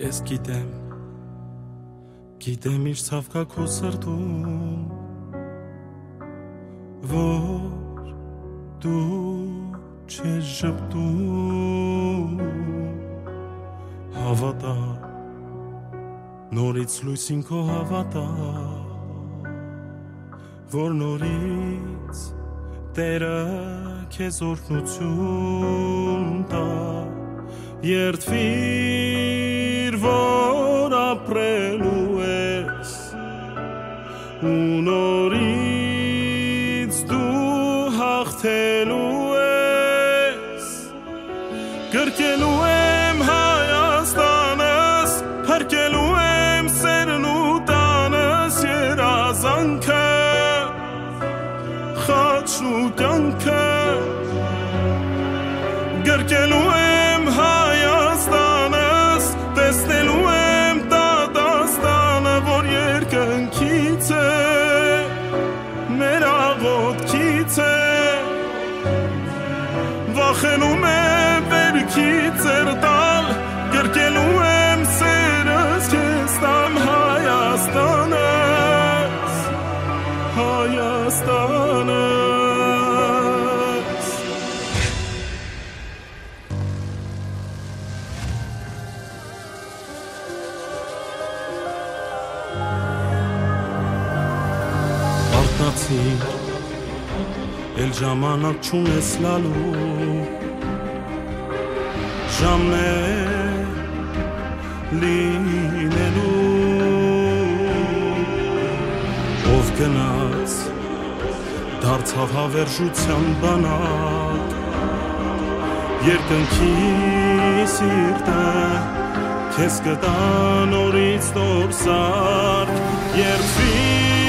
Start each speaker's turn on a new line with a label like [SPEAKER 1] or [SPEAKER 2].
[SPEAKER 1] Ես գիտեմ իր ցավկա քո սրտում, որ դու չես ժպտում, հավատա, նորից լույսին քո հավատա, որ նորից Տերը քեզ օրհնություն տա, երդվիր, որ ապրելու ես, ու նորից դու հաղթելու ես, կրկելու եմ Հայաստանս, փրկելու եմ սերն ու տանս, երազանքը, խաչն ու կյանքը, գրկելու եմ Հայաստանս, տեսնելու եմ Դատաստանը, որ երկնքից է, մեր աղոթքից է, վախենում եմ վերքից ձերտալ, գրկելու եմ սերս քեզ տամ Հայաստանս, Հայաստանս. Արթնացիր, էլ ժամանակ չունես լալու, ժամն է լինելու, ով գնաց, դարձավ հավերժության բանակ, երկնքի սիրտը, քեզ կտա նորից տորսարկ, երդվիր,